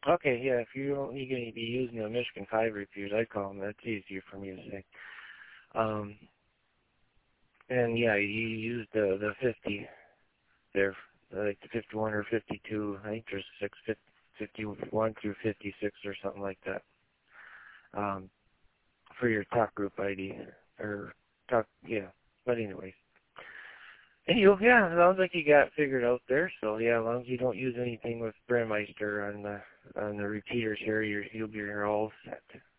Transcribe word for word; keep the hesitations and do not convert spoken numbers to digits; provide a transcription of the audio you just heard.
Okay, yeah, if you don't, you're going to be using the Michigan five repeaters, I call them. That's easier for me to say. Um, and yeah, you use the the fifty there, like the fifty-one or fifty-two. I think there's six, fifty-one through fifty-six or something like that. Um, for your talk group I D or talk, yeah. But anyways, anyway, yeah, it sounds like you got it figured out there. So yeah, as long as you don't use anything with Brandmeister on the on the repeaters here, you're, you'll be all set.